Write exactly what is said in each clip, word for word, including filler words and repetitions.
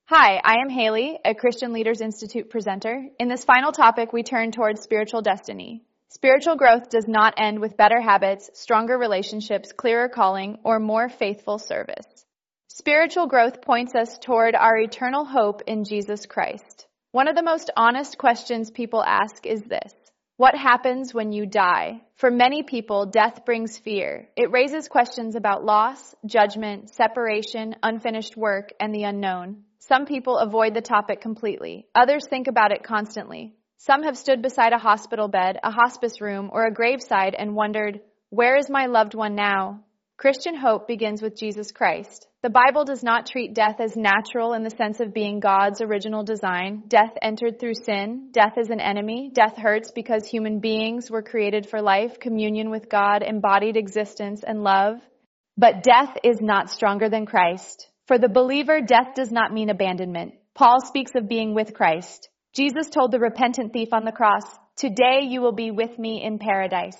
Hi, I am Haley, a Christian Leaders Institute presenter. In this final topic, we turn towards spiritual destiny. Spiritual growth does not end with better habits, stronger relationships, clearer calling, or more faithful service. Spiritual growth points us toward our eternal hope in Jesus Christ. One of the most honest questions people ask is this: what happens when you die? For many people, death brings fear. It raises questions about loss, judgment, separation, unfinished work, and the unknown. Some people avoid the topic completely. Others think about it constantly. Some have stood beside a hospital bed, a hospice room, or a graveside and wondered, where is my loved one now? Christian hope begins with Jesus Christ. The Bible does not treat death as natural in the sense of being God's original design. Death entered through sin. Death is an enemy. Death hurts because human beings were created for life, communion with God, embodied existence, and love. But death is not stronger than Christ. For the believer, death does not mean abandonment. Paul speaks of being with Christ. Jesus told the repentant thief on the cross, "Today you will be with me in paradise."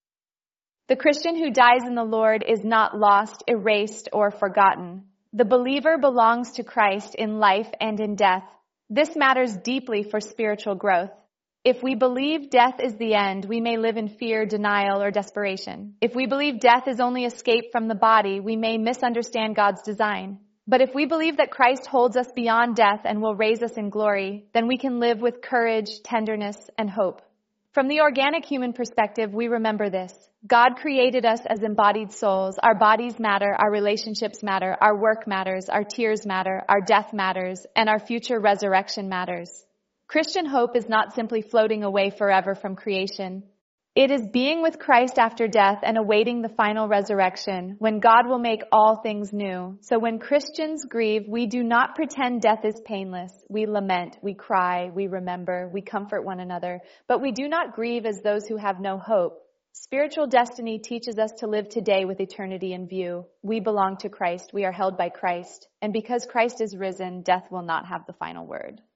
The Christian who dies in the Lord is not lost, erased, or forgotten. The believer belongs to Christ in life and in death. This matters deeply for spiritual growth. If we believe death is the end, we may live in fear, denial, or desperation. If we believe death is only escape from the body, we may misunderstand God's design. But if we believe that Christ holds us beyond death and will raise us in glory, then we can live with courage, tenderness, and hope. From the organic human perspective, we remember this. God created us as embodied souls. Our bodies matter, our relationships matter, our work matters, our tears matter, our death matters, and our future resurrection matters. Christian hope is not simply floating away forever from creation. It is being with Christ after death and awaiting the final resurrection, when God will make all things new. So when Christians grieve, we do not pretend death is painless. We lament, we cry, we remember, we comfort one another, but we do not grieve as those who have no hope. Spiritual destiny teaches us to live today with eternity in view. We belong to Christ. We are held by Christ. And because Christ is risen, death will not have the final word.